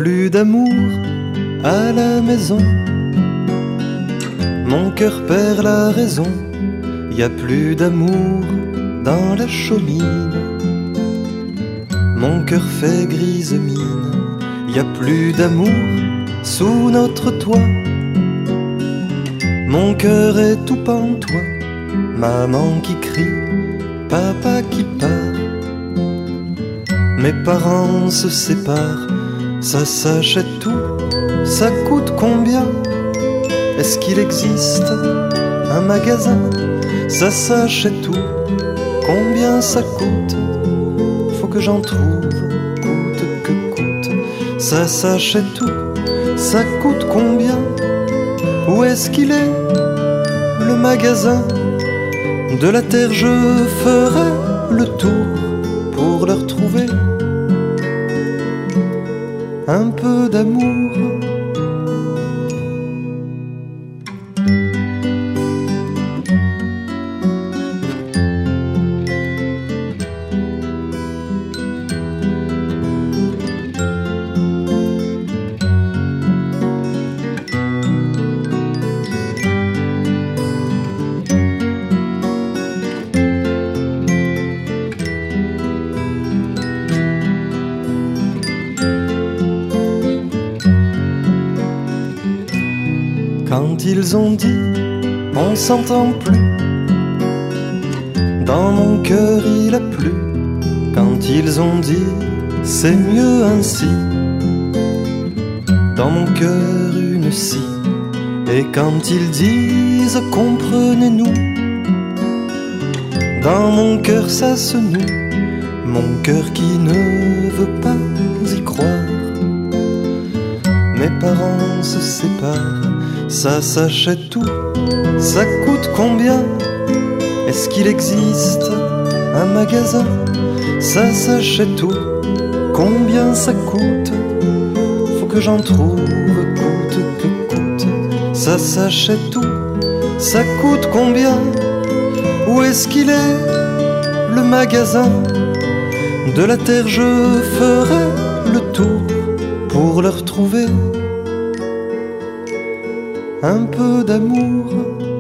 plus d'amour à la maison. Mon cœur perd la raison, y a plus d'amour dans la chaumine. Mon cœur fait grise mine, y a plus d'amour sous notre toit. Mon cœur est tout pantois, maman qui crie, papa qui part. Mes parents se séparent, ça s'achète tout, ça coûte combien? Est-ce qu'il existe un magasin? Ça s'achète tout, combien ça coûte? Faut que j'en trouve, coûte que coûte. Ça s'achète tout, ça coûte combien? Où est-ce qu'il est, le magasin? De la terre je ferai le tour pour le retrouver. Un peu d'amour. Quand ils ont dit on s'entend plus, dans mon cœur il a plu. Quand ils ont dit c'est mieux ainsi, dans mon cœur une scie. Et quand ils disent comprenez-nous, dans mon cœur ça se noue. Mon cœur qui ne veut pas y croire. Mes parents se séparent, ça s'achète tout, ça coûte combien? Est-ce qu'il existe un magasin? Ça s'achète tout, combien ça coûte? Faut que j'en trouve, coûte que coûte. Ça s'achète tout, ça coûte combien? Où est-ce qu'il est, le magasin? De la terre je ferai le tour pour le retrouver. Un peu d'amour.